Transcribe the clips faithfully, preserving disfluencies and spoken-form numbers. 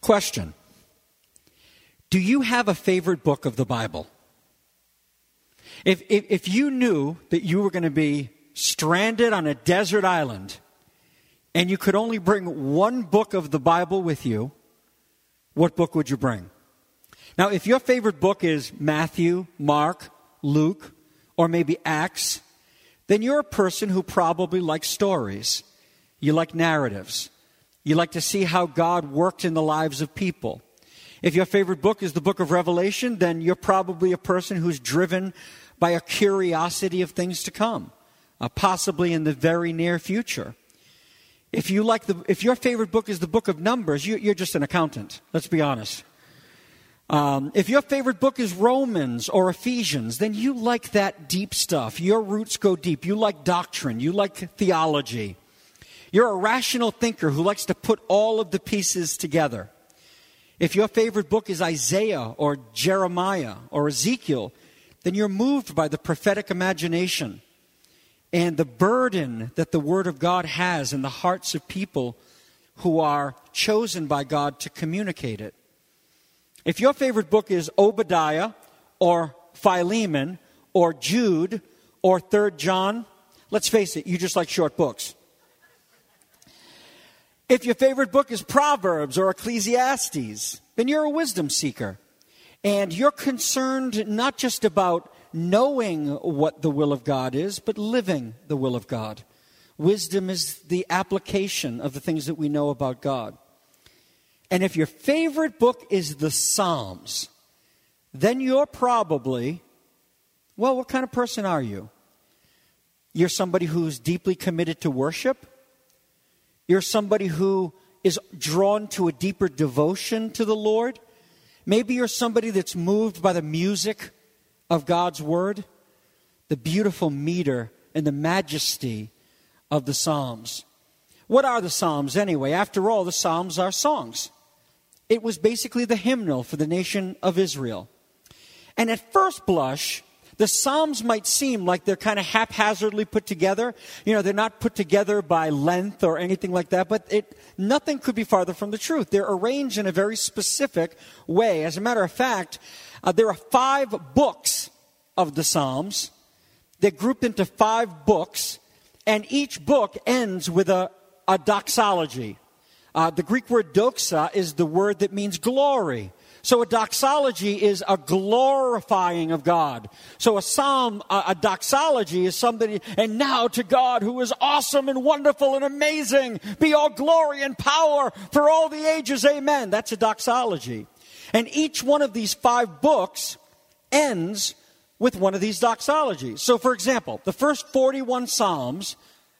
Question. Do you have a favorite book of the Bible? If, if, if you knew that you were going to be stranded on a desert island and you could only bring one book of the Bible with you, what book would you bring? Now, if your favorite book is Matthew, Mark, Luke, or maybe Acts, then you're a person who probably likes stories. You like narratives. You like to see how God worked in the lives of people. If your favorite book is the book of Revelation, then you're probably a person who's driven by a curiosity of things to come, uh, possibly in the very near future. If you like the, if your favorite book is the book of Numbers, you, you're just an accountant. Let's be honest. Um, if your favorite book is Romans or Ephesians, then you like that deep stuff. Your roots go deep. You like doctrine. You like theology. You're a rational thinker who likes to put all of the pieces together. If your favorite book is Isaiah or Jeremiah or Ezekiel, then you're moved by the prophetic imagination and the burden that the Word of God has in the hearts of people who are chosen by God to communicate it. If your favorite book is Obadiah or Philemon or Jude or Third John, let's face it, you just like short books. If your favorite book is Proverbs or Ecclesiastes, then you're a wisdom seeker. And you're concerned not just about knowing what the will of God is, but living the will of God. Wisdom is the application of the things that we know about God. And if your favorite book is the Psalms, then you're probably, well, what kind of person are you? You're somebody who's deeply committed to worship. You're somebody who is drawn to a deeper devotion to the Lord. Maybe you're somebody that's moved by the music of God's Word, the beautiful meter and the majesty of the Psalms. What are the Psalms anyway? After all, the Psalms are songs. It was basically the hymnal for the nation of Israel. And at first blush, the Psalms might seem like they're kind of haphazardly put together. You know, they're not put together by length or anything like that, but it, nothing could be farther from the truth. They're arranged in a very specific way. As a matter of fact, uh, there are five books of the Psalms. They're grouped into five books, and each book ends with a, a doxology. Uh, the Greek word doxa is the word that means glory. So a doxology is a glorifying of God. So a psalm, a, a doxology is somebody, and now to God who is awesome and wonderful and amazing, be all glory and power for all the ages, amen. That's a doxology. And each one of these five books ends with one of these doxologies. So for example, the first forty-one Psalms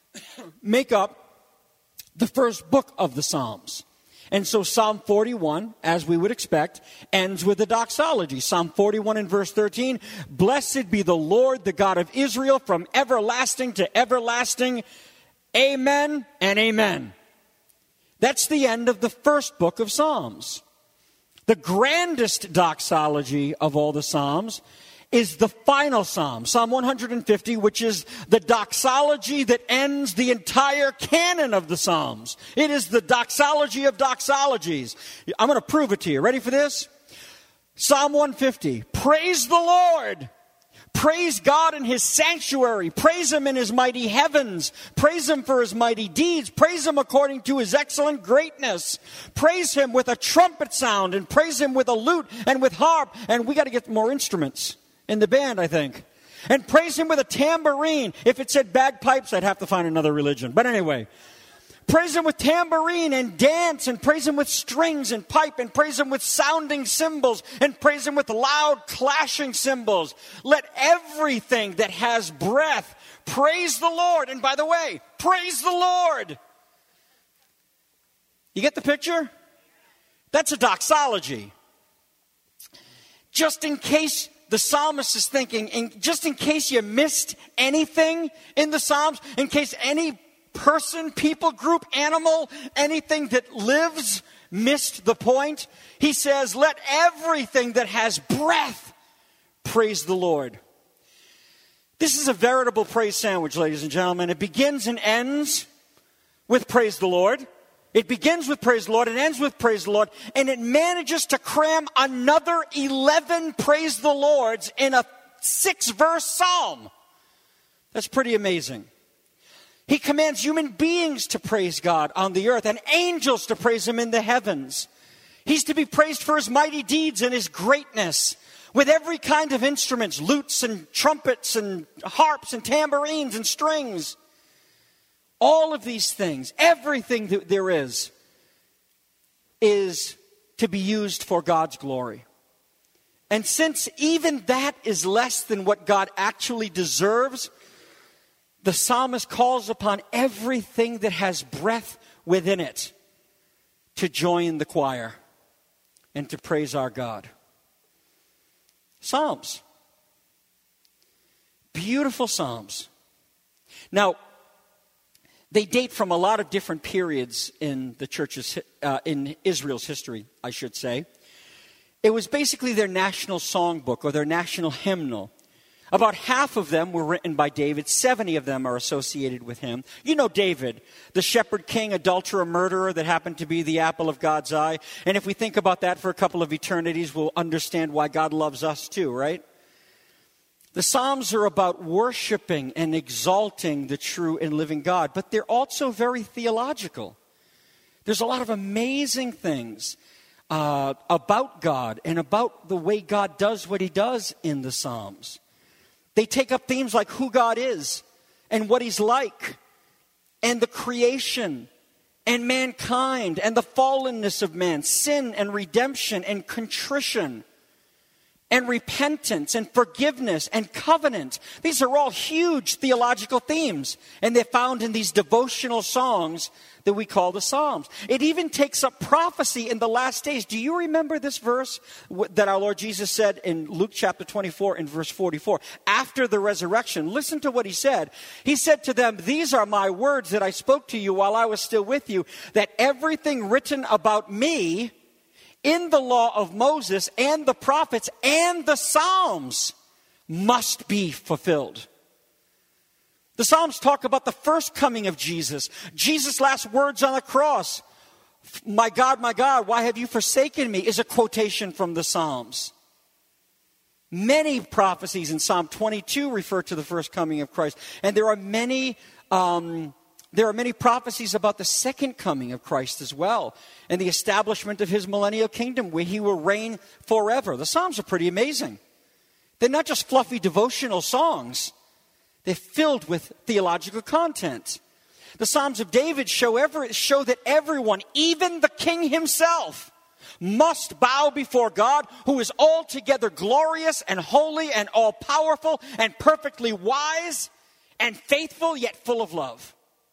make up the first book of the Psalms. And so Psalm forty-one, as we would expect, ends with a doxology. Psalm forty-one and verse thirteen, blessed be the Lord, the God of Israel, from everlasting to everlasting. Amen and amen. That's the end of the first book of Psalms. The grandest doxology of all the Psalms is the final Psalm, Psalm one hundred fifty, which is the doxology that ends the entire canon of the Psalms. It is the doxology of doxologies. I'm going to prove it to you. Ready for this? Psalm one fifty, praise the Lord. Praise God in His sanctuary. Praise Him in His mighty heavens. Praise Him for His mighty deeds. Praise Him according to His excellent greatness. Praise Him with a trumpet sound, and praise Him with a lute and with harp. And we got to get more instruments in the band, I think. And praise Him with a tambourine. If it said bagpipes, I'd have to find another religion. But anyway, praise Him with tambourine and dance, and praise Him with strings and pipe, and praise Him with sounding cymbals, and praise Him with loud clashing cymbals. Let everything that has breath praise the Lord. And by the way, praise the Lord. You get the picture? That's a doxology. Just in case the psalmist is thinking, and just in case you missed anything in the Psalms, in case any person, people, group, animal, anything that lives missed the point, he says, let everything that has breath praise the Lord. This is a veritable praise sandwich, ladies and gentlemen. It begins and ends with praise the Lord. It begins with praise the Lord, it ends with praise the Lord, and it manages to cram another eleven praise the Lords in a six-verse psalm. That's pretty amazing. He commands human beings to praise God on the earth and angels to praise him in the heavens. He's to be praised for his mighty deeds and his greatness, with every kind of instruments, lutes and trumpets and harps and tambourines and strings. All of these things, everything that there is, is to be used for God's glory. And since even that is less than what God actually deserves, the psalmist calls upon everything that has breath within it to join the choir and to praise our God. Psalms. Beautiful psalms. Now, they date from a lot of different periods in the church's, uh, in Israel's history, I should say. It was basically their national songbook or their national hymnal. About half of them were written by David. seventy of them are associated with him. You know David, the shepherd king, adulterer, murderer that happened to be the apple of God's eye. And if we think about that for a couple of eternities, we'll understand why God loves us too, right? The Psalms are about worshiping and exalting the true and living God, but they're also very theological. There's a lot of amazing things uh, about God and about the way God does what he does in the Psalms. They take up themes like who God is and what he's like and the creation and mankind and the fallenness of man, sin and redemption and contrition and repentance and forgiveness and covenant. These are all huge theological themes, and they're found in these devotional songs that we call the Psalms. It even takes up prophecy in the last days. Do you remember this verse that our Lord Jesus said in Luke chapter twenty-four and verse forty-four? After the resurrection, listen to what he said. He said to them, "These are my words that I spoke to you while I was still with you, that everything written about me in the law of Moses and the prophets and the Psalms must be fulfilled." The Psalms talk about the first coming of Jesus. Jesus' last words on the cross, "My God, my God, why have you forsaken me?" is a quotation from the Psalms. Many prophecies in Psalm twenty-two refer to the first coming of Christ. And there are many um, there are many prophecies about the second coming of Christ as well, and the establishment of his millennial kingdom where he will reign forever. The Psalms are pretty amazing. They're not just fluffy devotional songs. They're filled with theological content. The Psalms of David show, every, show that everyone, even the king himself, must bow before God, who is altogether glorious and holy and all-powerful and perfectly wise and faithful yet full of love.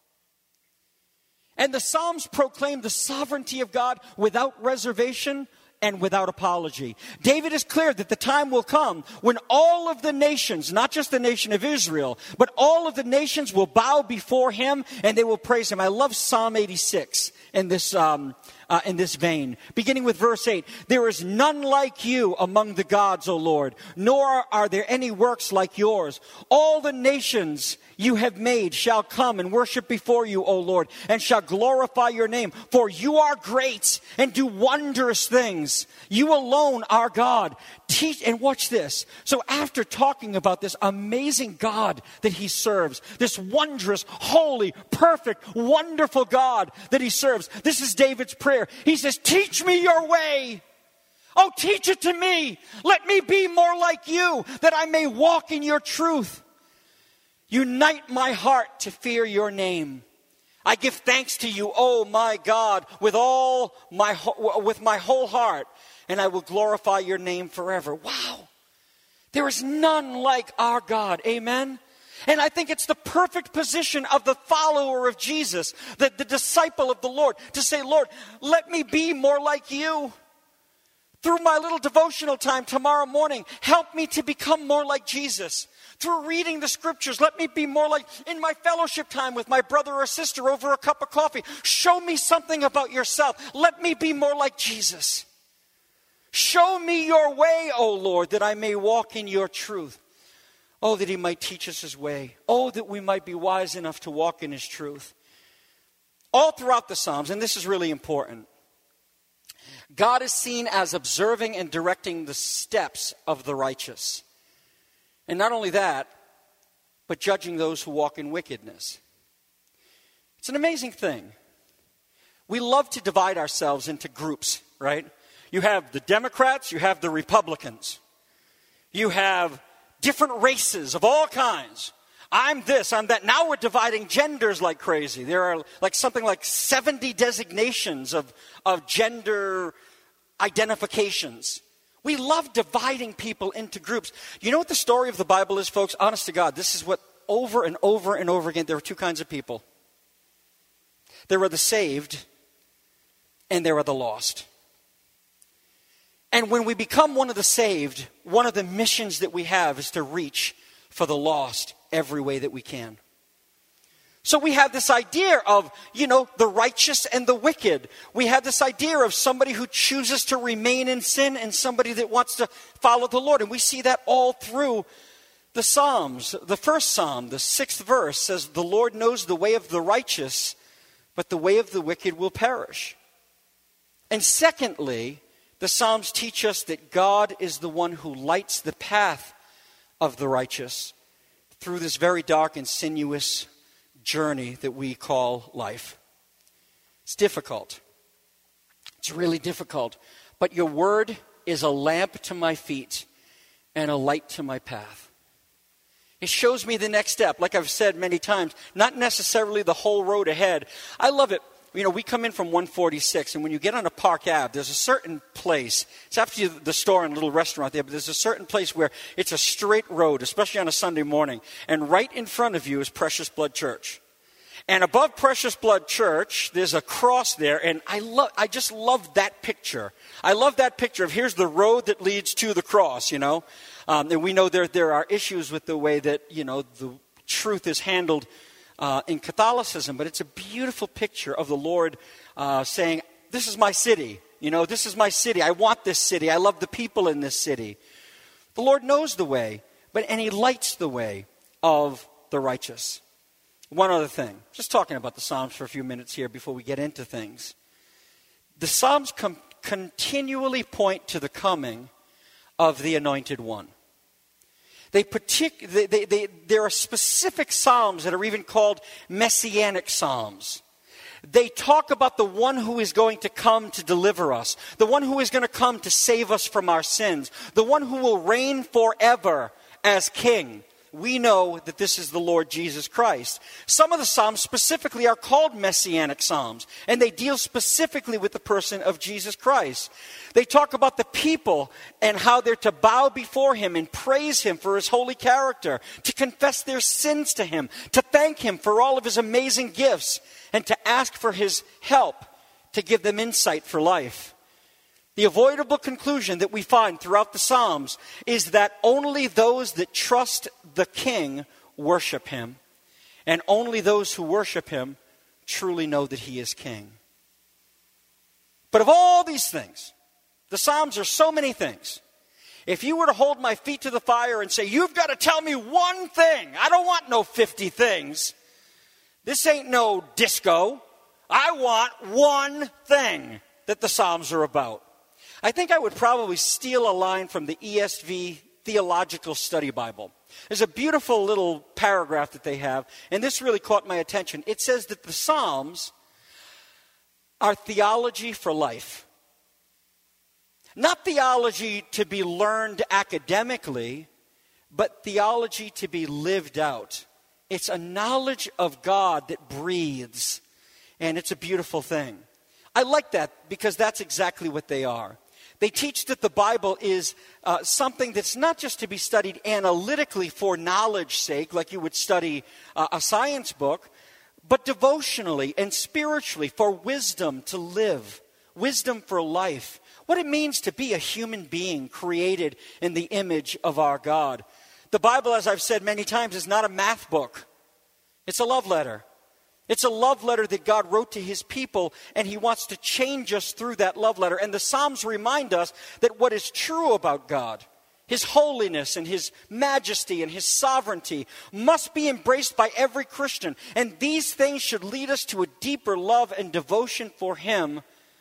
And the Psalms proclaim the sovereignty of God without reservation and without apology. David is clear that the time will come when all of the nations, not just the nation of Israel, but all of the nations will bow before him and they will praise him. I love Psalm eighty-six in this um, uh, in this vein. Beginning with verse eight, "There is none like you among the gods, O Lord, nor are there any works like yours. All the nations you have made shall come and worship before you, O Lord, and shall glorify your name. For you are great and do wondrous things. You alone are God." Teach, and watch this. So after talking about this amazing God that he serves, this wondrous, holy, perfect, wonderful God that he serves, this is David's prayer. He says, "Teach me your way. Oh, teach it to me. Let me be more like you, that I may walk in your truth. Unite my heart to fear your name. I give thanks to you, oh my God, with all my with my whole heart, and I will glorify your name forever." Wow. There is none like our God. Amen. And I think it's the perfect position of the follower of Jesus, the, the disciple of the Lord, to say, "Lord, let me be more like you. Through my little devotional time tomorrow morning, help me to become more like Jesus. Through reading the scriptures, let me be more like in my fellowship time with my brother or sister over a cup of coffee. Show me something about yourself. Let me be more like Jesus. Show me your way, O Lord, that I may walk in your truth." Oh, that he might teach us his way. Oh, that we might be wise enough to walk in his truth. All throughout the Psalms, and this is really important, God is seen as observing and directing the steps of the righteous. And not only that, but judging those who walk in wickedness. It's an amazing thing. We love to divide ourselves into groups, right? You have the Democrats, you have the Republicans. You have different races of all kinds. I'm this, I'm that. Now we're dividing genders like crazy. There are like something like seventy designations of, of gender identifications. We love dividing people into groups. You know what the story of the Bible is, folks? Honest to God, this is what over and over and over again, there are two kinds of people. There are the saved and there are the lost. And when we become one of the saved, one of the missions that we have is to reach for the lost every way that we can. So we have this idea of, you know, the righteous and the wicked. We have this idea of somebody who chooses to remain in sin and somebody that wants to follow the Lord. And we see that all through the Psalms. The first Psalm, the sixth verse, says, "The Lord knows the way of the righteous, but the way of the wicked will perish." And secondly, the Psalms teach us that God is the one who lights the path of the righteous through this very dark and sinuous journey that we call life. It's difficult. It's really difficult. But your word is a lamp to my feet and a light to my path. It shows me the next step, like I've said many times, not necessarily the whole road ahead. I love it. You know, we come in from one forty-six, and when you get on a Park Avenue, there's a certain place. It's after the store and a little restaurant there, but there's a certain place where it's a straight road, especially on a Sunday morning. And right in front of you is Precious Blood Church. And above Precious Blood Church, there's a cross there, and I love, I just love that picture. I love that picture of here's the road that leads to the cross, you know. Um, and we know there there are issues with the way that, you know, the truth is handled Uh, in Catholicism, but it's a beautiful picture of the Lord uh, saying, this is my city, you know, this is my city, I want this city, I love the people in this city. The Lord knows the way, but and He lights the way of the righteous. One other thing, just talking about the Psalms for a few minutes here before we get into things. The Psalms com- continually point to the coming of the Anointed One. They partic- they, they, they, there are specific psalms that are even called messianic psalms. They talk about the one who is going to come to deliver us, the one who is going to come to save us from our sins, the one who will reign forever as king. We know that this is the Lord Jesus Christ. Some of the psalms specifically are called messianic psalms, and they deal specifically with the person of Jesus Christ. They talk about the people and how they're to bow before Him and praise Him for His holy character, to confess their sins to Him, to thank Him for all of His amazing gifts, and to ask for His help to give them insight for life. The avoidable conclusion that we find throughout the Psalms is that only those that trust the King worship Him, and only those who worship Him truly know that He is King. But of all these things, the Psalms are so many things. If you were to hold my feet to the fire and say, you've got to tell me one thing, I don't want no fifty things. This ain't no disco. I want one thing that the Psalms are about. I think I would probably steal a line from the E S V Theological Study Bible. There's a beautiful little paragraph that they have, and this really caught my attention. It says that the Psalms are theology for life. Not theology to be learned academically, but theology to be lived out. It's a knowledge of God that breathes, and it's a beautiful thing. I like that because that's exactly what they are. They teach that the Bible is uh, something that's not just to be studied analytically for knowledge's sake, like you would study uh, a science book, but devotionally and spiritually for wisdom to live, wisdom for life, what it means to be a human being created in the image of our God. The Bible, as I've said many times, is not a math book. It's a love letter. It's a love letter that God wrote to His people, and He wants to change us through that love letter. And the Psalms remind us that what is true about God His holiness and His majesty and His sovereignty must be embraced by every Christian. And these things should lead us to a deeper love and devotion for Him.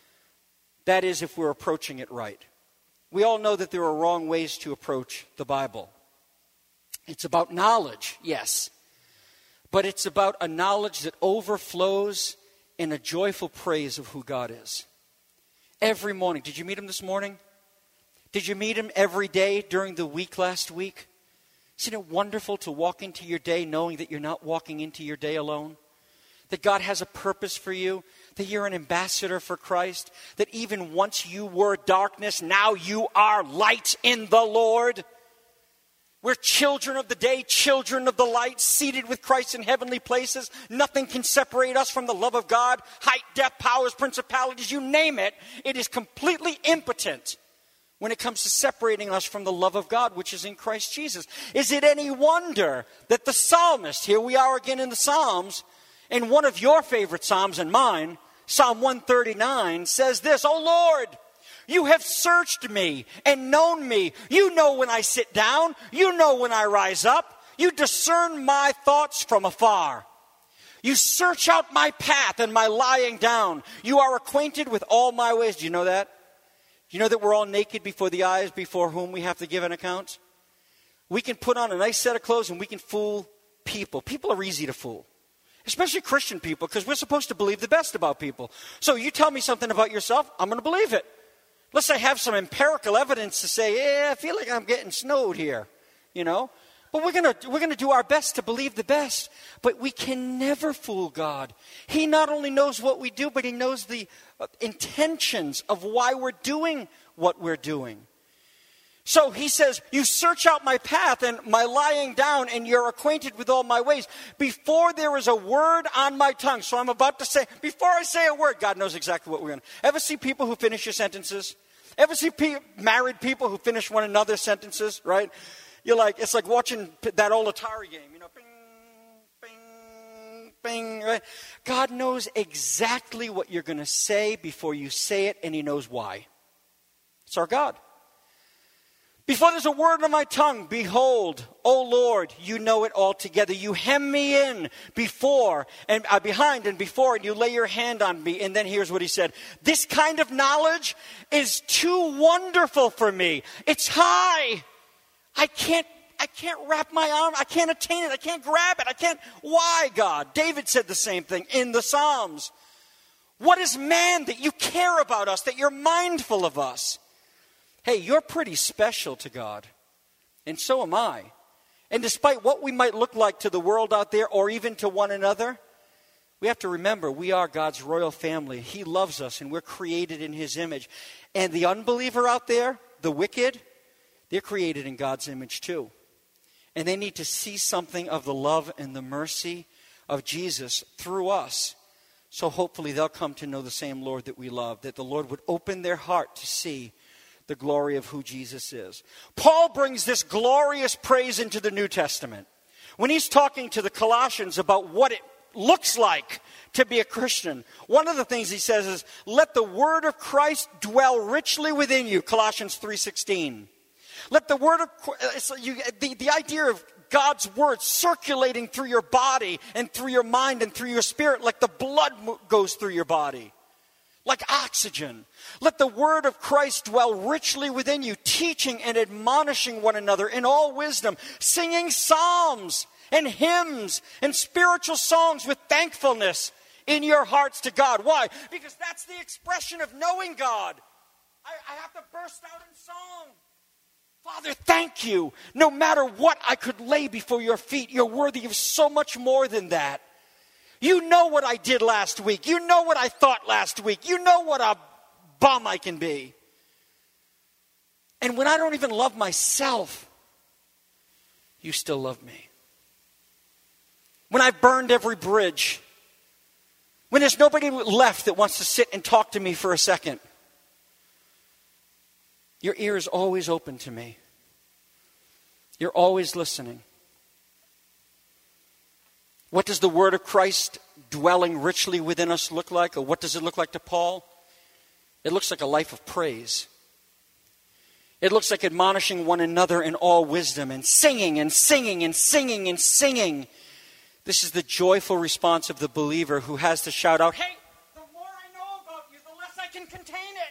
That is, if we're approaching it right. We all know that there are wrong ways to approach the Bible. It's about knowledge, yes. But it's about a knowledge that overflows in a joyful praise of who God is. Every morning. Did you meet Him this morning? Did you meet Him every day during the week last week? Isn't it wonderful to walk into your day knowing that you're not walking into your day alone? That God has a purpose for you, that you're an ambassador for Christ, that even once you were darkness, now you are light in the Lord. We're children of the day, children of the light, seated with Christ in heavenly places. Nothing can separate us from the love of God. Height, depth, powers, principalities, you name it. It is completely impotent when it comes to separating us from the love of God, which is in Christ Jesus. Is it any wonder that the psalmist, here we are again in the Psalms, in one of your favorite Psalms and mine, Psalm one thirty-nine, says this, "O Lord, you have searched me and known me. You know when I sit down. You know when I rise up. You discern my thoughts from afar. You search out my path and my lying down. You are acquainted with all my ways." Do you know that? Do you know that we're all naked before the eyes before whom we have to give an account? We can put on a nice set of clothes and we can fool people. People are easy to fool. Especially Christian people, because we're supposed to believe the best about people. So you tell me something about yourself, I'm going to believe it. Unless I have some empirical evidence to say, yeah, I feel like I'm getting snowed here, you know. But we're going to we're going to do our best to believe the best. But we can never fool God. He not only knows what we do, but He knows the intentions of why we're doing what we're doing. So He says, you search out my path and my lying down, and you're acquainted with all my ways. Before there is a word on my tongue. So I'm about to say, before I say a word, God knows exactly what we're going to. Ever see people who finish your sentences? Ever see pe- married people who finish one another's sentences, right? You're like, it's like watching that old Atari game, you know, bing, bing, bing, right? God knows exactly what you're going to say before you say it, and He knows why. It's our God. Before there's a word on my tongue, behold, O Lord, you know it altogether. You hem me in before and uh, behind and before, and you lay your hand on me. And then here's what He said. This kind of knowledge is too wonderful for me. It's high. I can't, I can't wrap my arm. I can't attain it. I can't grab it. I can't. Why, God? David said the same thing in the Psalms. What is man that you care about us, that you're mindful of us? Hey, you're pretty special to God, and so am I. And despite what we might look like to the world out there or even to one another, we have to remember we are God's royal family. He loves us, and we're created in His image. And the unbeliever out there, the wicked, they're created in God's image too. And they need to see something of the love and the mercy of Jesus through us. So hopefully they'll come to know the same Lord that we love, that the Lord would open their heart to see the glory of who Jesus is. Paul brings this glorious praise into the New Testament. When he's talking to the Colossians about what it looks like to be a Christian, one of the things he says is, let the word of Christ dwell richly within you, Colossians three sixteen. Let the word of, you, the, the idea of God's word circulating through your body and through your mind and through your spirit like the blood goes through your body. Like oxygen. Let the word of Christ dwell richly within you, teaching and admonishing one another in all wisdom, singing psalms and hymns and spiritual songs with thankfulness in your hearts to God. Why? Because that's the expression of knowing God. I, I have to burst out in song. Father, thank you. No matter what I could lay before your feet, you're worthy of so much more than that. You know what I did last week. You know what I thought last week. You know what a bum I can be. And when I don't even love myself, you still love me. When I've burned every bridge, when there's nobody left that wants to sit and talk to me for a second, your ear is always open to me. You're always listening. What does the word of Christ dwelling richly within us look like? Or what does it look like to Paul? It looks like a life of praise. It looks like admonishing one another in all wisdom and singing and singing and singing and singing. This is the joyful response of the believer who has to shout out, hey, the more I know about you, the less I can contain it.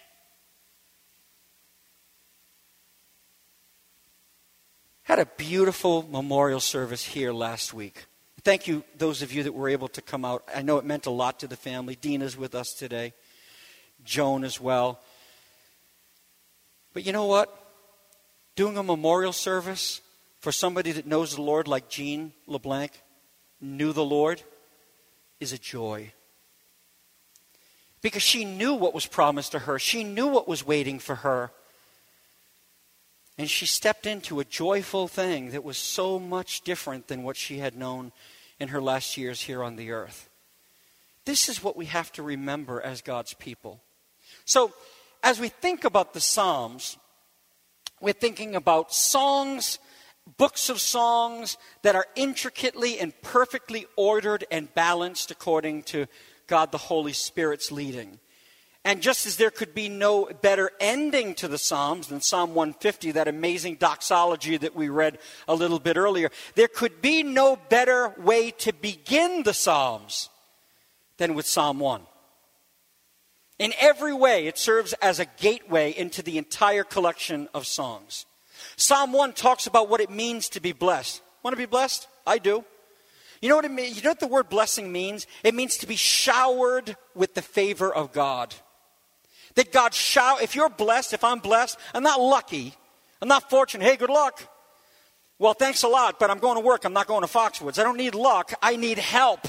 Had a beautiful memorial service here last week. Thank you, those of you that were able to come out. I know it meant a lot to the family. Dina's with us today. Joan as well. But you know what? Doing a memorial service for somebody that knows the Lord like Jean LeBlanc knew the Lord is a joy. Because she knew what was promised to her. She knew what was waiting for her. And she stepped into a joyful thing that was so much different than what she had known in her last years here on the earth. This is what we have to remember as God's people. So, as we think about the Psalms, we're thinking about songs, books of songs that are intricately and perfectly ordered and balanced according to God the Holy Spirit's leading. And just as there could be no better ending to the Psalms than Psalm one fifty, that amazing doxology that we read a little bit earlier, there could be no better way to begin the Psalms than with Psalm one. In every way, it serves as a gateway into the entire collection of songs. Psalm one talks about what it means to be blessed. Want to be blessed? I do. You know what it means? You know what the word blessing means? It means to be showered with the favor of God. That God shower, if you're blessed, if I'm blessed, I'm not lucky. I'm not fortunate. Hey, good luck. Well, thanks a lot, but I'm going to work. I'm not going to Foxwoods. I don't need luck. I need help.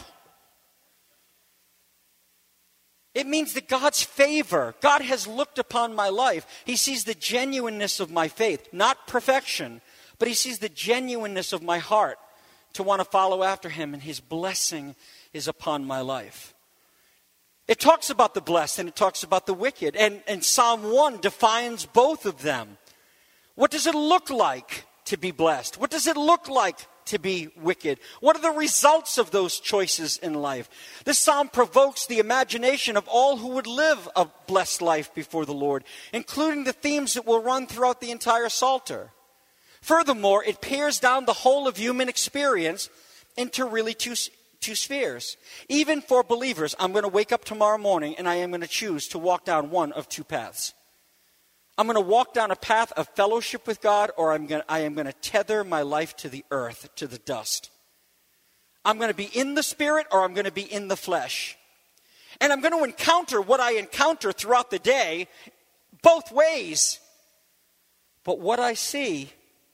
It means that God's favor, God has looked upon my life. He sees the genuineness of my faith, not perfection, but he sees the genuineness of my heart to want to follow after him, and his blessing is upon my life. It talks about the blessed and it talks about the wicked. And, and Psalm one defines both of them. What does it look like to be blessed? What does it look like to be wicked? What are the results of those choices in life? This psalm provokes the imagination of all who would live a blessed life before the Lord, including the themes that will run throughout the entire Psalter. Furthermore, it pares down the whole of human experience into really two Two spheres. Even for believers, I'm going to wake up tomorrow morning and I am going to choose to walk down one of two paths. I'm going to walk down a path of fellowship with God, or I'm going to, I am going to tether my life to the earth, to the dust. I'm going to be in the spirit or I'm going to be in the flesh. And I'm going to encounter what I encounter throughout the day, both ways. But what I see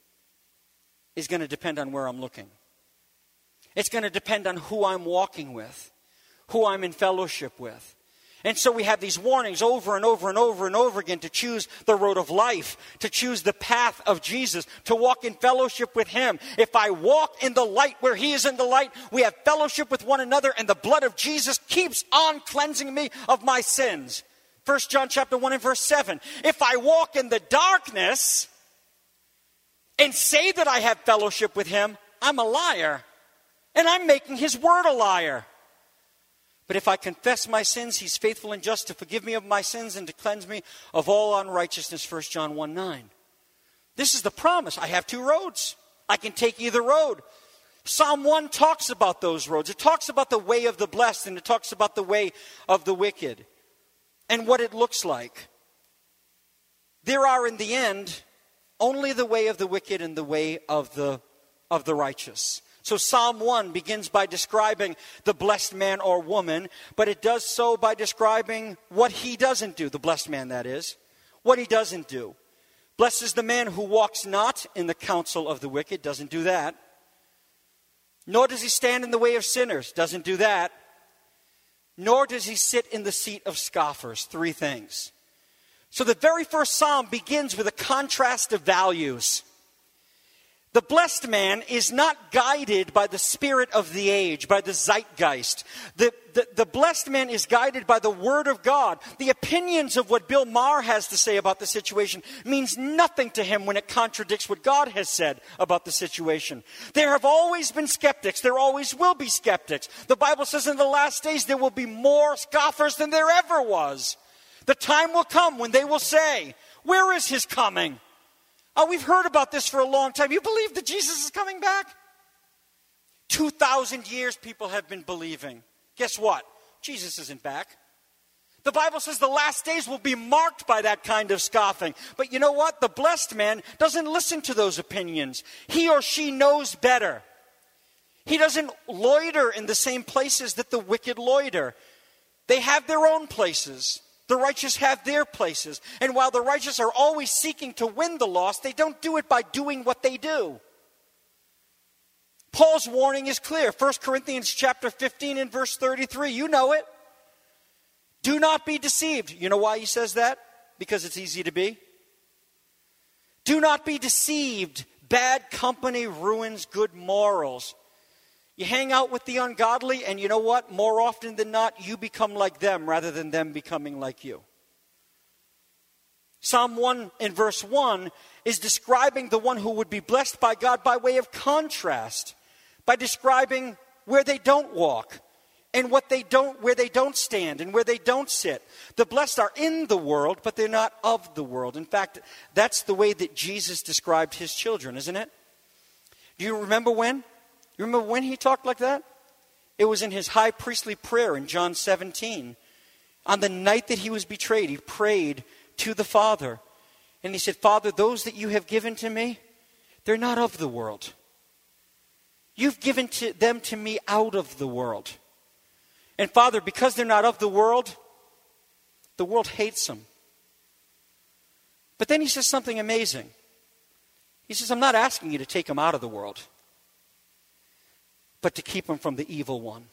is going to depend on where I'm looking. It's going to depend on who I'm walking with, who I'm in fellowship with. And so we have these warnings over and over and over and over again to choose the road of life, to choose the path of Jesus, to walk in fellowship with him. If I walk in the light where he is in the light, we have fellowship with one another, and the blood of Jesus keeps on cleansing me of my sins. First John chapter one and verse seven. If I walk in the darkness and say that I have fellowship with him, I'm a liar. And I'm making his word a liar. But if I confess my sins, he's faithful and just to forgive me of my sins and to cleanse me of all unrighteousness. First John one nine. This is the promise. I have two roads. I can take either road. Psalm one talks about those roads. It talks about the way of the blessed, and it talks about the way of the wicked and what it looks like. There are, in the end, only the way of the wicked and the way of the, of the righteous. So Psalm one begins by describing the blessed man or woman, but it does so by describing what he doesn't do, the blessed man that is, what he doesn't do. Blessed is the man who walks not in the counsel of the wicked, doesn't do that. Nor does he stand in the way of sinners, doesn't do that. Nor does he sit in the seat of scoffers, three things. So the very first psalm begins with a contrast of values. The blessed man is not guided by the spirit of the age, by the zeitgeist. The, the, the blessed man is guided by the word of God. The opinions of what Bill Maher has to say about the situation means nothing to him when it contradicts what God has said about the situation. There have always been skeptics. There always will be skeptics. The Bible says in the last days there will be more scoffers than there ever was. The time will come when they will say, where is his coming? Oh, we've heard about this for a long time. You believe that Jesus is coming back? two thousand years people have been believing. Guess what? Jesus isn't back. The Bible says the last days will be marked by that kind of scoffing. But you know what? The blessed man doesn't listen to those opinions. He or she knows better. He doesn't loiter in the same places that the wicked loiter. They have their own places. The righteous have their places. And while the righteous are always seeking to win the lost, they don't do it by doing what they do. Paul's warning is clear. First Corinthians chapter fifteen and verse thirty-three. You know it. Do not be deceived. You know why he says that? Because it's easy to be. Do not be deceived. Bad company ruins good morals. You hang out with the ungodly, and you know what? More often than not, you become like them rather than them becoming like you. Psalm one in verse one is describing the one who would be blessed by God by way of contrast, by describing where they don't walk and what they don't, where they don't stand and where they don't sit. The blessed are in the world, but they're not of the world. In fact, that's the way that Jesus described his children, isn't it? Do you remember when? You remember when he talked like that? It was in his high priestly prayer in John seventeen. On the night that he was betrayed, he prayed to the Father. And he said, Father, those that you have given to me, they're not of the world. You've given to them to me out of the world. And Father, because they're not of the world, the world hates them. But then he says something amazing. He says, I'm not asking you to take them out of the world, but to keep them from the evil one.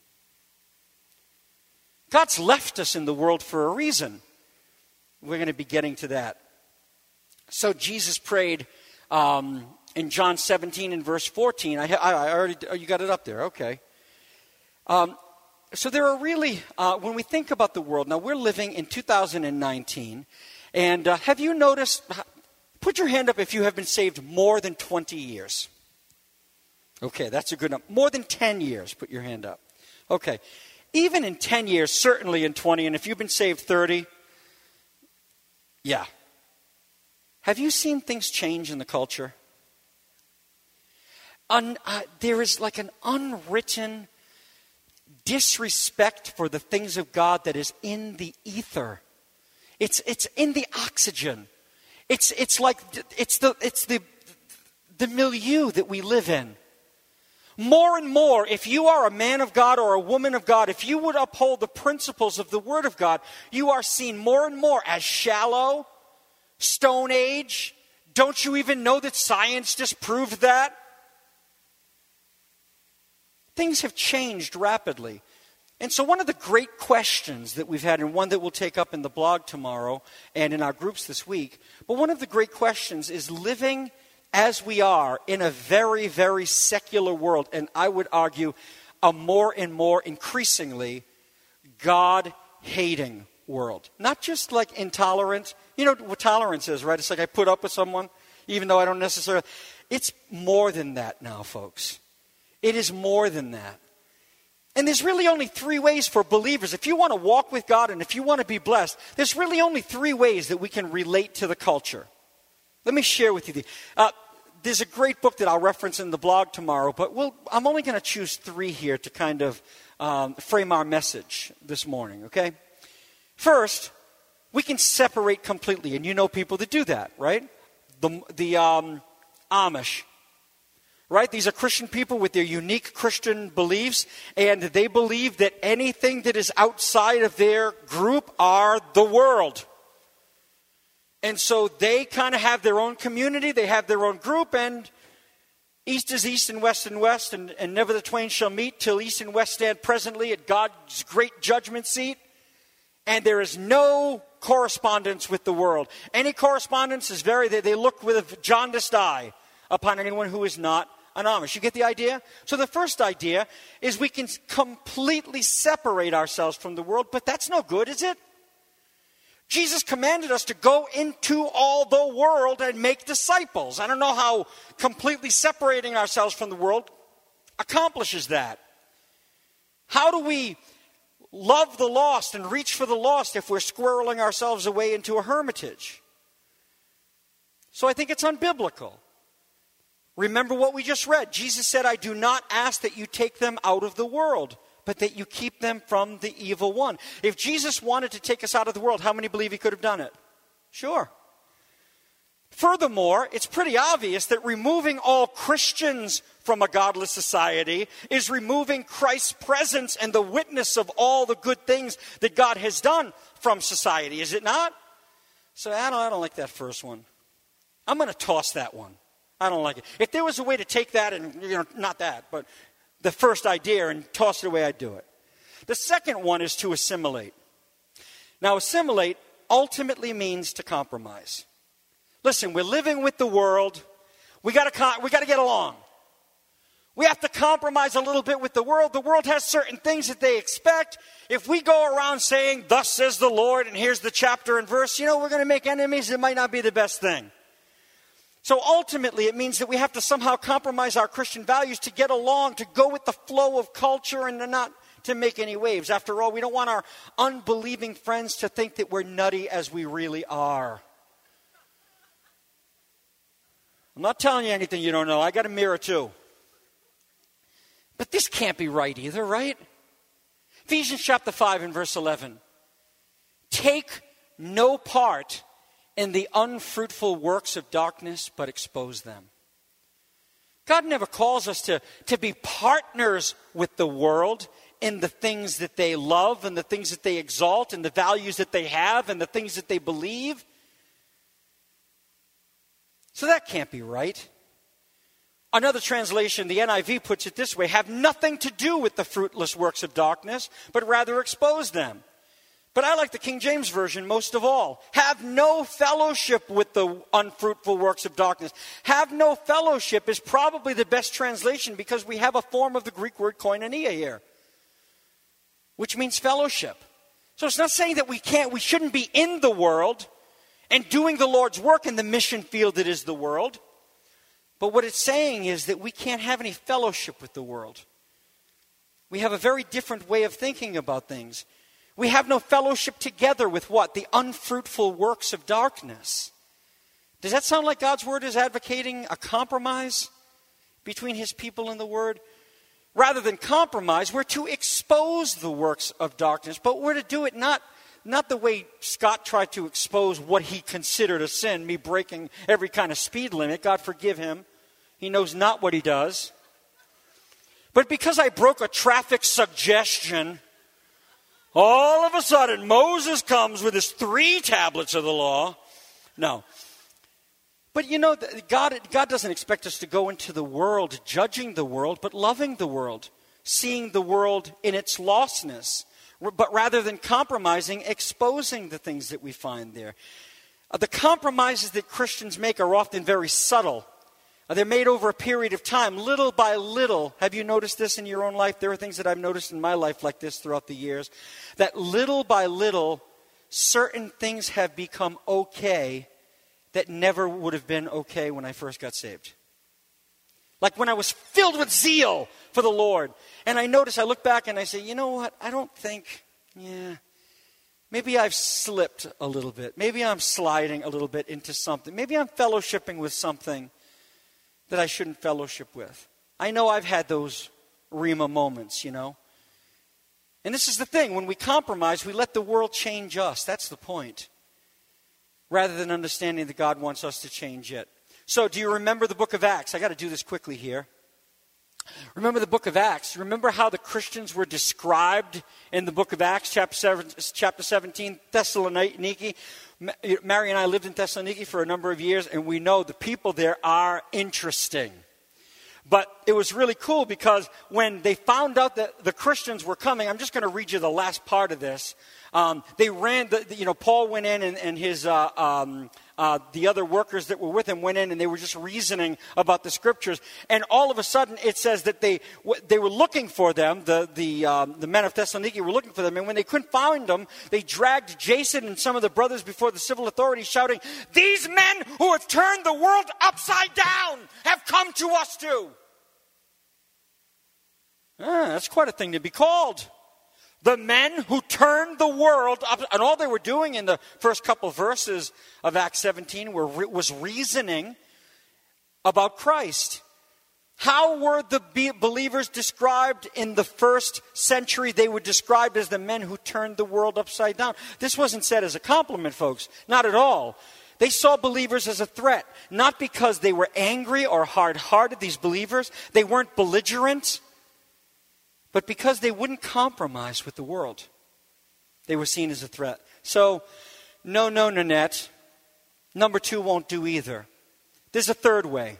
God's left us in the world for a reason. We're going to be getting to that. So Jesus prayed um, in John seventeen and verse fourteen. I, I, I already, oh, you got it up there, okay. Um, so there are really, uh, when we think about the world, now we're living in two thousand nineteen, and uh, have you noticed, put your hand up if you have been saved more than twenty years. Okay, that's a good number. More than ten years, put your hand up. Okay, even in ten years, certainly in twenty, and if you've been saved thirty, yeah. Have you seen things change in the culture? Un, uh, there is like an unwritten disrespect for the things of God that is in the ether. It's it's in the oxygen. It's it's like it's the it's the the milieu that we live in. More and more, if you are a man of God or a woman of God, if you would uphold the principles of the Word of God, you are seen more and more as shallow, Stone Age. Don't you even know that science just proved that? Things have changed rapidly. And so one of the great questions that we've had, and one that we'll take up in the blog tomorrow and in our groups this week, but one of the great questions is living as we are in a very, very secular world, and I would argue a more and more increasingly God-hating world. Not just like intolerant. You know what tolerance is, right? It's like I put up with someone, even though I don't necessarily. It's more than that now, folks. It is more than that. And there's really only three ways for believers. If you want to walk with God and if you want to be blessed, there's really only three ways that we can relate to the culture. Let me share with you. The, uh, there's a great book that I'll reference in the blog tomorrow, but we'll, I'm only going to choose three here to kind of um, frame our message this morning, okay? First, we can separate completely, and you know people that do that, right? The, the um, Amish, right? These are Christian people with their unique Christian beliefs, and they believe that anything that is outside of their group are the world. And so they kind of have their own community, they have their own group, and east is east and west and west, and, and never the twain shall meet till east and west stand presently at God's great judgment seat. And there is no correspondence with the world. Any correspondence is very, they, they look with a jaundiced eye upon anyone who is not an Amish. You get the idea? So the first idea is we can completely separate ourselves from the world, but that's no good, is it? Jesus commanded us to go into all the world and make disciples. I don't know how completely separating ourselves from the world accomplishes that. How do we love the lost and reach for the lost if we're squirreling ourselves away into a hermitage? So I think it's unbiblical. Remember what we just read. Jesus said, I do not ask that you take them out of the world, but that you keep them from the evil one. If Jesus wanted to take us out of the world, how many believe he could have done it? Sure. Furthermore, it's pretty obvious that removing all Christians from a godless society is removing Christ's presence and the witness of all the good things that God has done from society, is it not? So I don't, I don't like that first one. I'm going to toss that one. I don't like it. If there was a way to take that and, you know, not that, but the first idea and toss it away, I'd do it. The second one is to assimilate. Now, assimilate ultimately means to compromise. Listen, we're living with the world. We got to we got to get along. We have to compromise a little bit with the world. The world has certain things that they expect. If we go around saying, thus says the Lord, and here's the chapter and verse, you know, we're going to make enemies. It might not be the best thing. So ultimately, it means that we have to somehow compromise our Christian values to get along, to go with the flow of culture and to not to make any waves. After all, we don't want our unbelieving friends to think that we're nutty as we really are. I'm not telling you anything you don't know. I got a mirror too. But this can't be right either, right? Ephesians chapter five and verse eleven. Take no part in the unfruitful works of darkness, but expose them. God never calls us to, to be partners with the world in the things that they love and the things that they exalt and the values that they have and the things that they believe. So that can't be right. Another translation, the N I V, puts it this way: have nothing to do with the fruitless works of darkness, but rather expose them. But I like the King James Version most of all. Have no fellowship with the unfruitful works of darkness. Have no fellowship is probably the best translation because we have a form of the Greek word koinonia here, which means fellowship. So it's not saying that we can't, we shouldn't be in the world and doing the Lord's work in the mission field that is the world. But what it's saying is that we can't have any fellowship with the world. We have a very different way of thinking about things. We have no fellowship together with what? The unfruitful works of darkness. Does that sound like God's word is advocating a compromise between his people and the word? Rather than compromise, we're to expose the works of darkness, but we're to do it not, not the way Scott tried to expose what he considered a sin, me breaking every kind of speed limit. God forgive him. He knows not what he does. But because I broke a traffic suggestion, all of a sudden, Moses comes with his three tablets of the law. No. But you know, God, God doesn't expect us to go into the world judging the world, but loving the world, seeing the world in its lostness, but rather than compromising, exposing the things that we find there. Uh, the compromises that Christians make are often very subtle. Uh, they're made over a period of time, little by little. Have you noticed this in your own life? There are things that I've noticed in my life like this throughout the years, that little by little, certain things have become okay that never would have been okay when I first got saved. Like when I was filled with zeal for the Lord. And I notice, I look back and I say, you know what? I don't think, yeah, maybe I've slipped a little bit. Maybe I'm sliding a little bit into something. Maybe I'm fellowshipping with something that I shouldn't fellowship with. I know I've had those Rhema moments, you know. And this is the thing. When we compromise, we let the world change us. That's the point. Rather than understanding that God wants us to change it. So, do you remember the book of Acts? I got to do this quickly here. Remember the book of Acts. Remember how the Christians were described in the book of Acts, chapter seven, chapter seventeen, Thessaloniki. Mary and I lived in Thessaloniki for a number of years, and we know the people there are interesting. But it was really cool because when they found out that the Christians were coming, I'm just going to read you the last part of this. Um, they ran, the, you know, Paul went in and, and his, uh, um, uh, the other workers that were with him went in and they were just reasoning about the scriptures. And all of a sudden it says that they they were looking for them, the the um, the men of Thessaloniki were looking for them. And when they couldn't find them, they dragged Jason and some of the brothers before the civil authorities shouting, "These men who have turned the world upside down have come to us too." Ah, that's quite a thing to be called. The men who turned the world up, and all they were doing in the first couple of verses of Acts seventeen were, was reasoning about Christ. How were the believers described in the first century? They were described as the men who turned the world upside down. This wasn't said as a compliment, folks. Not at all. They saw believers as a threat, not because they were angry or hard-hearted, these believers. They weren't belligerent, but because they wouldn't compromise with the world. They were seen as a threat. So, no, no, Nanette. Number two won't do either. There's a third way.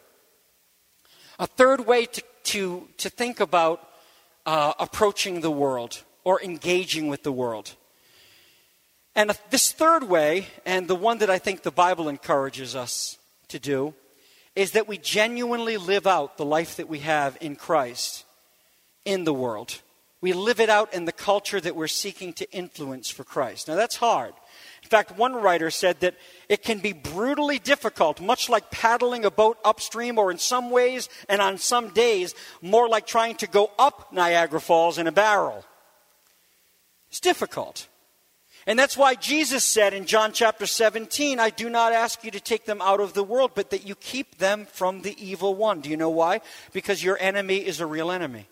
A third way to, to, to think about uh, approaching the world or engaging with the world. And this third way, and the one that I think the Bible encourages us to do, is that we genuinely live out the life that we have in Christ in the world. We live it out in the culture that we're seeking to influence for Christ. Now that's hard. In fact, one writer said that it can be brutally difficult, much like paddling a boat upstream, or in some ways and on some days, more like trying to go up Niagara Falls in a barrel. It's difficult. And that's why Jesus said in John chapter seventeen, I do not ask you to take them out of the world, but that you keep them from the evil one. Do you know why? Because your enemy is a real enemy.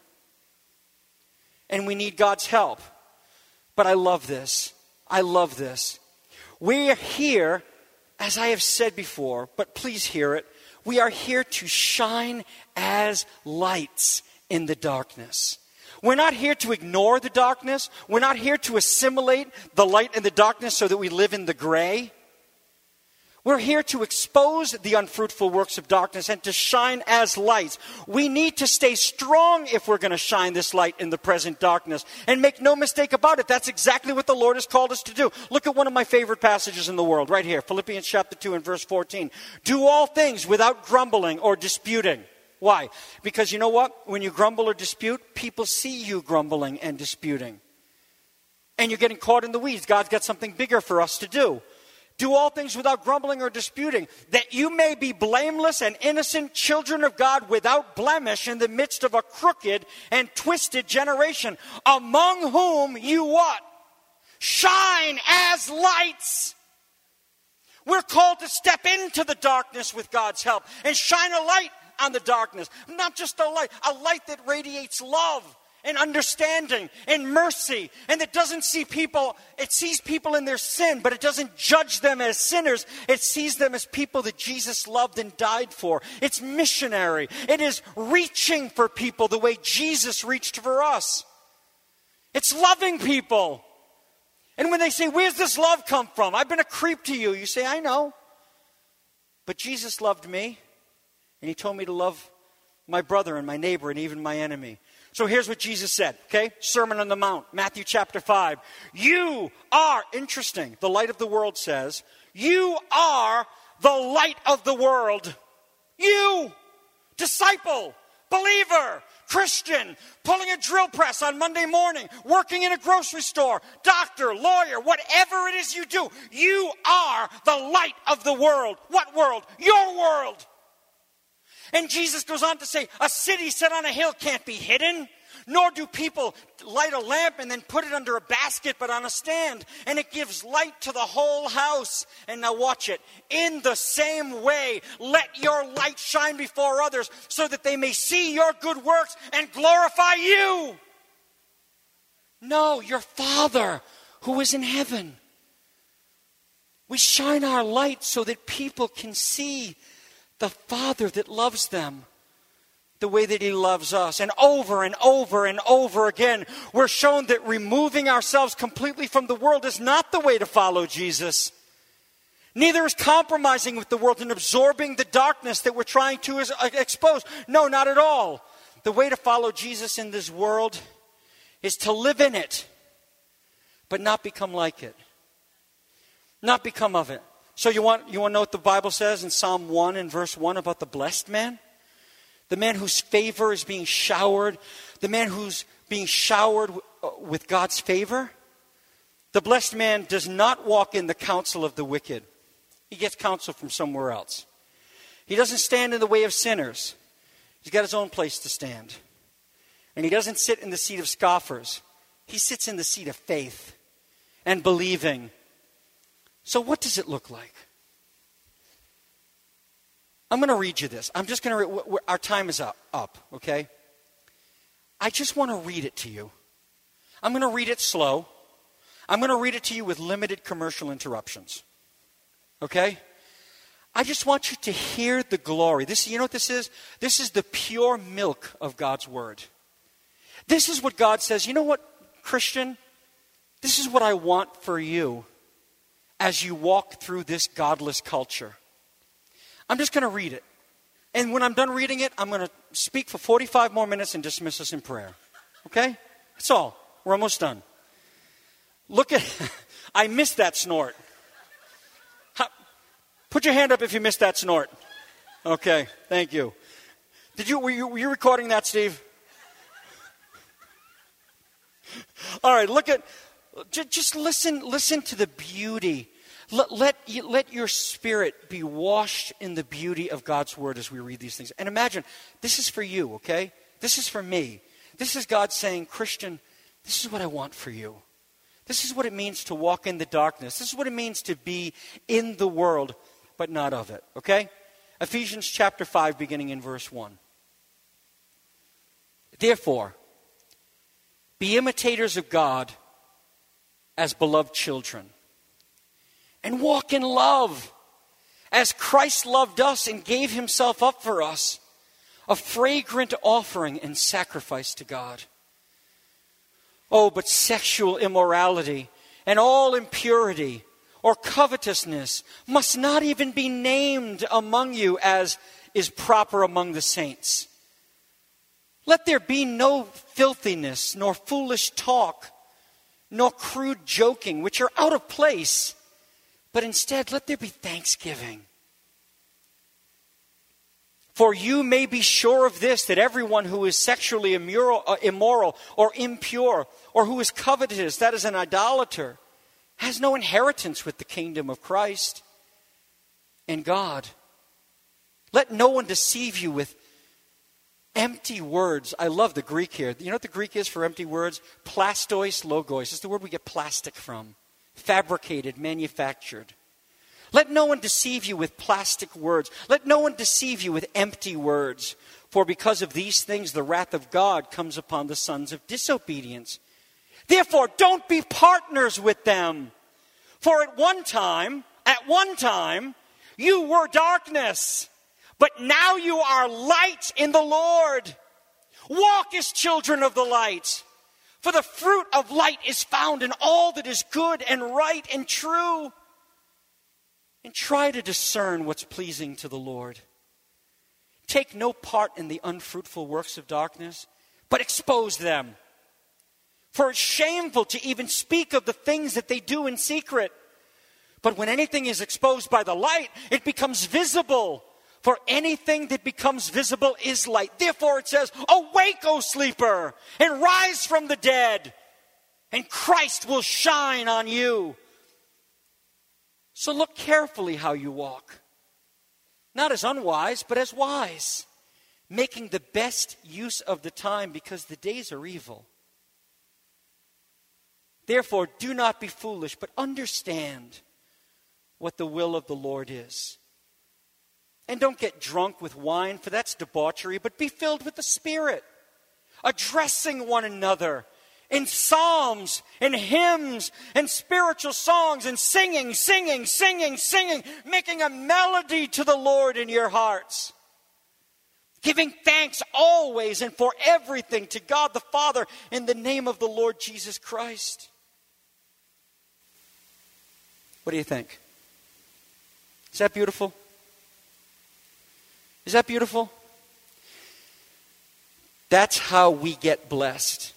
And we need God's help. But I love this. I love this. We are here, as I have said before, but please hear it. We are here to shine as lights in the darkness. We're not here to ignore the darkness. We're not here to assimilate the light and the darkness so that we live in the gray. We're here to expose the unfruitful works of darkness and to shine as lights. We need to stay strong if we're going to shine this light in the present darkness. And make no mistake about it, that's exactly what the Lord has called us to do. Look at one of my favorite passages in the world, right here, Philippians chapter two and verse fourteen. Do all things without grumbling or disputing. Why? Because you know what? When you grumble or dispute, people see you grumbling and disputing. And you're getting caught in the weeds. God's got something bigger for us to do. Do all things without grumbling or disputing, that you may be blameless and innocent children of God without blemish in the midst of a crooked and twisted generation, among whom you what? Shine as lights. We're called to step into the darkness with God's help and shine a light on the darkness. Not just a light, a light that radiates love and understanding and mercy, and it doesn't see people, it sees people in their sin, but it doesn't judge them as sinners. It sees them as people that Jesus loved and died for. It's missionary. It is reaching for people the way Jesus reached for us. It's loving people. And when they say, where's this love come from? I've been a creep to you. You say, I know. But Jesus loved me, and he told me to love my brother and my neighbor and even my enemy. So here's what Jesus said, okay? Sermon on the Mount, Matthew chapter five. You are, interesting, the light of the world says, you are the light of the world. You, disciple, believer, Christian, pulling a drill press on Monday morning, working in a grocery store, doctor, lawyer, whatever it is you do, you are the light of the world. What world? Your world. And Jesus goes on to say, a city set on a hill can't be hidden, nor do people light a lamp and then put it under a basket, but on a stand. And it gives light to the whole house. And now watch it. In the same way, let your light shine before others so that they may see your good works and glorify you. No, your Father who is in heaven. We shine our light so that people can see the Father that loves them the way that he loves us. And over and over and over again, we're shown that removing ourselves completely from the world is not the way to follow Jesus. Neither is compromising with the world and absorbing the darkness that we're trying to expose. No, not at all. The way to follow Jesus in this world is to live in it, but not become like it. Not become of it. So you want, you want to know what the Bible says in Psalm one and verse one about the blessed man? The man whose favor is being showered. The man who's being showered with God's favor. The blessed man does not walk in the counsel of the wicked. He gets counsel from somewhere else. He doesn't stand in the way of sinners. He's got his own place to stand. And he doesn't sit in the seat of scoffers. He sits in the seat of faith and believing. So what does it look like? I'm going to read you this. I'm just going to, re- our time is up, up, okay? I just want to read it to you. I'm going to read it slow. I'm going to read it to you with limited commercial interruptions. Okay? I just want you to hear the glory. This, you know what this is? This is the pure milk of God's word. This is what God says. You know what, Christian? This is what I want for you as you walk through this godless culture. I'm just going to read it. And when I'm done reading it, I'm going to speak for forty-five more minutes and dismiss us in prayer. Okay? That's all. We're almost done. Look at, I missed that snort. How, put your hand up if you missed that snort. Okay, thank you. Did you, were you, were you recording that, Steve? All right, look at, just listen, listen to the beauty. Let, let, let your spirit be washed in the beauty of God's word as we read these things. And imagine, this is for you, okay? This is for me. This is God saying, Christian, this is what I want for you. This is what it means to walk in the darkness. This is what it means to be in the world, but not of it, okay? Ephesians chapter five, beginning in verse one. Therefore, be imitators of God as beloved children, and walk in love, as Christ loved us and gave himself up for us, a fragrant offering and sacrifice to God. Oh, but sexual immorality and all impurity or covetousness must not even be named among you as is proper among the saints. Let there be no filthiness, nor foolish talk, nor crude joking, which are out of place, but instead let there be thanksgiving. For you may be sure of this, that everyone who is sexually immoral, uh, immoral or impure, or who is covetous, that is an idolater, has no inheritance with the kingdom of Christ and God. Let no one deceive you with empty words. I love the Greek here. You know what the Greek is for empty words? Plastois logos. It's the word we get plastic from. Fabricated, manufactured. Let no one deceive you with plastic words. Let no one deceive you with empty words. For because of these things, the wrath of God comes upon the sons of disobedience. Therefore, don't be partners with them. For at one time, at one time, you were darkness. But now you are light in the Lord. Walk as children of the light. For the fruit of light is found in all that is good and right and true. And try to discern what's pleasing to the Lord. Take no part in the unfruitful works of darkness, but expose them. For it's shameful to even speak of the things that they do in secret. But when anything is exposed by the light, it becomes visible. For anything that becomes visible is light. Therefore it says, awake, O sleeper, and rise from the dead, and Christ will shine on you. So look carefully how you walk. Not as unwise, but as wise, making the best use of the time because the days are evil. Therefore, do not be foolish, but understand what the will of the Lord is. And don't get drunk with wine, for that's debauchery, but be filled with the Spirit, addressing one another in psalms and hymns and spiritual songs and singing, singing, singing, singing, making a melody to the Lord in your hearts. Giving thanks always and for everything to God the Father in the name of the Lord Jesus Christ. What do you think? Is that beautiful? Is that beautiful? That's how we get blessed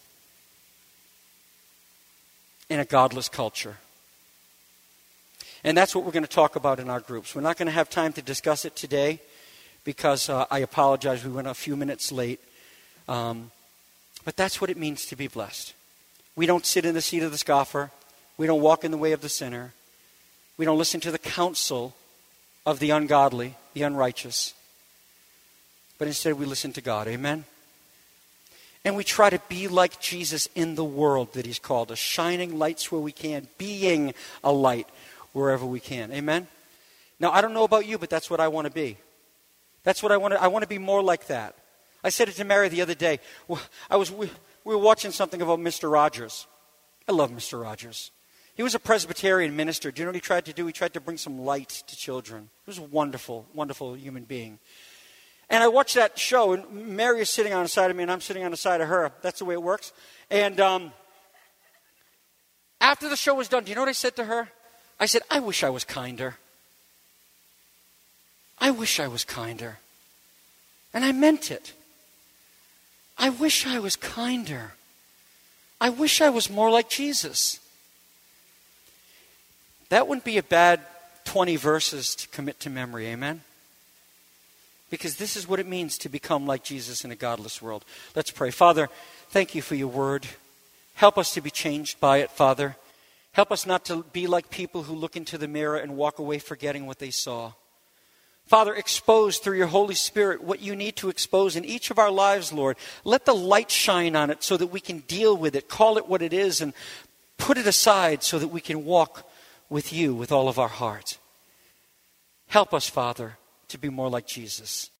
in a godless culture. And that's what we're going to talk about in our groups. We're not going to have time to discuss it today because uh, I apologize, we went a few minutes late. Um, but that's what it means to be blessed. We don't sit in the seat of the scoffer. We don't walk in the way of the sinner. We don't listen to the counsel of the ungodly, the unrighteous. But instead we listen to God. Amen? And we try to be like Jesus in the world that he's called us, shining lights where we can, being a light wherever we can. Amen? Now, I don't know about you, but that's what I want to be. That's what I want to, I want to be more like that. I said it to Mary the other day. I was, we, we were watching something about Mister Rogers. I love Mister Rogers. He was a Presbyterian minister. Do you know what he tried to do? He tried to bring some light to children. He was a wonderful, wonderful human being. And I watched that show, and Mary is sitting on the side of me, and I'm sitting on the side of her. That's the way it works. And um, after the show was done, do you know what I said to her? I said, I wish I was kinder. I wish I was kinder. And I meant it. I wish I was kinder. I wish I was more like Jesus. That wouldn't be a bad twenty verses to commit to memory, amen? Because this is what it means to become like Jesus in a godless world. Let's pray. Father, thank you for your word. Help us to be changed by it, Father. Help us not to be like people who look into the mirror and walk away forgetting what they saw. Father, expose through your Holy Spirit what you need to expose in each of our lives, Lord. Let the light shine on it so that we can deal with it, call it what it is, and put it aside so that we can walk with you with all of our heart. Help us, Father, to be more like Jesus.